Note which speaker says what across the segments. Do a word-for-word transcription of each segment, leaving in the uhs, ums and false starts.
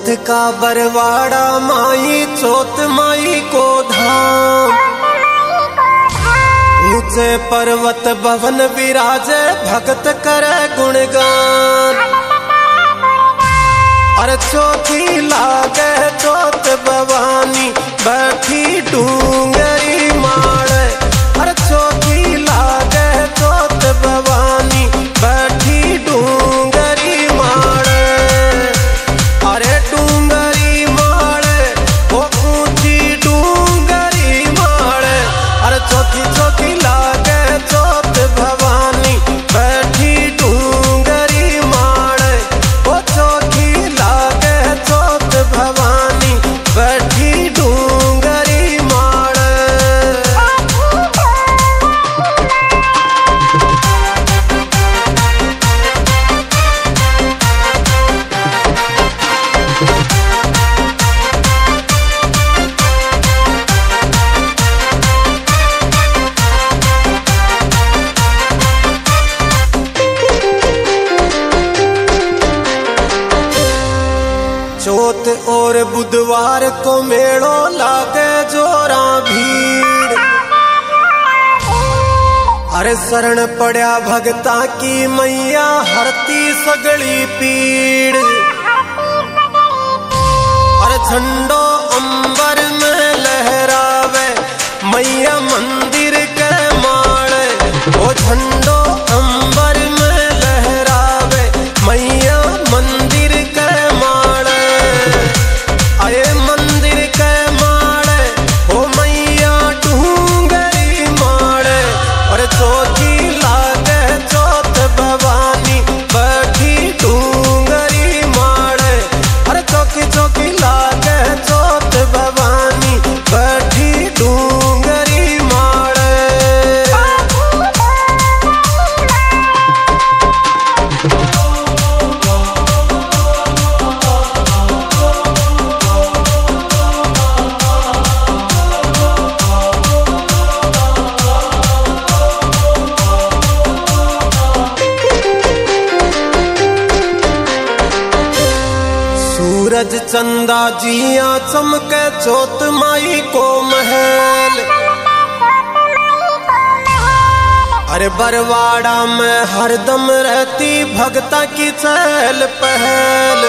Speaker 1: का बरवाड़ा माई चोत माई को धाम। ऊंचे पर्वत भवन विराजे भक्त करे गुणगान। अरे चौथी लागे चोत भवानी बैठी डूंगरी माड़े। अरे चौथी लागे चोत भवानी बैठी डूंगरी माड़े। अरे डूंगरी माड़े वो ऊंची डूंगरी माड़े। अरे चौथी चौथी लागे चोत भवानी बैठी डूंगरी माड़े। वो चौथी लागे चोत भवानी बैठी डूंगरी माड़े। चौथ और बुधवार को मेड़ो लागे जोरा भीड़। अरे शरण पड़ा भगता की मैया हरती सगड़ी पीड़। अरे झंडो अंबर में लहरावे मैया मंदिर के माड़े। वो झंडो अंबर में लहरावे मैया मंदिर के माड़े। आए मंदिर के माड़े ओ मैया डूंगरी माड़े। और चौथी लागे चौथ भवानी बैठी डूंगरी माड़े। अरे चौकी चौकी लागे चौथ भवानी बैठी डूंगरी माड़े। सूरज चंदा जिया चमके चौथ माई को महल। अरे बरवाड़ा में हरदम रहती भगता की चहल पहल।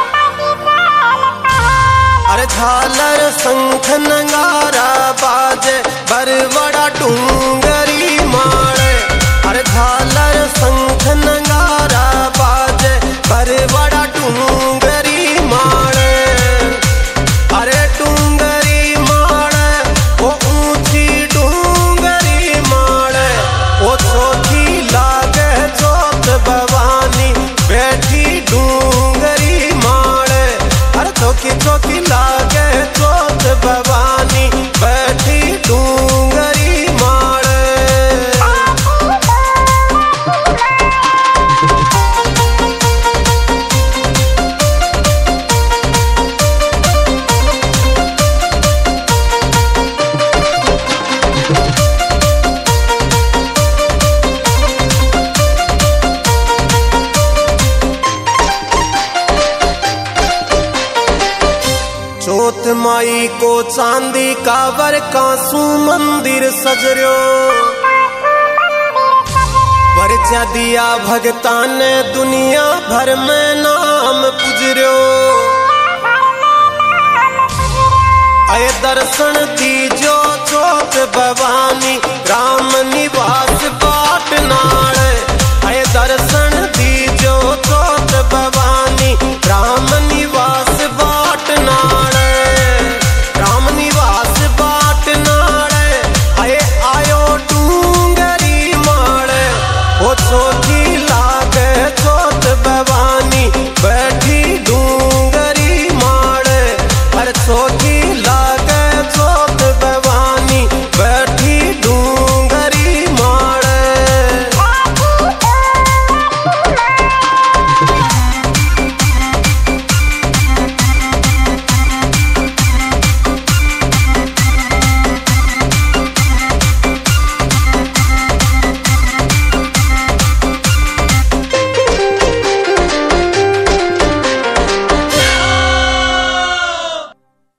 Speaker 1: अरे झालर शंख नगारा बाजे बरवाड़ा डूंगरी माड़े। अरे झालर शंख नगारा बाजे बरवाड़ा डूंगरी माड़े। अरे डूंगरी माड़े वो ऊंची डूंगरी माड़े। वो चौथी लागे चौथ भवानी बैठी डूंगरी माड़े। अरे चौकी चौकी लागे चौथ भवानी बैठी डूंगरी माड़े। चौथ माई को चांदी का वर कांसू मंदिर सजर्यो। परिचय दिया भगता ने दुनिया भर में नाम पुजर्यो। आए दर्शन दीजो चौथ भवानी राम निवास बाट नाड़।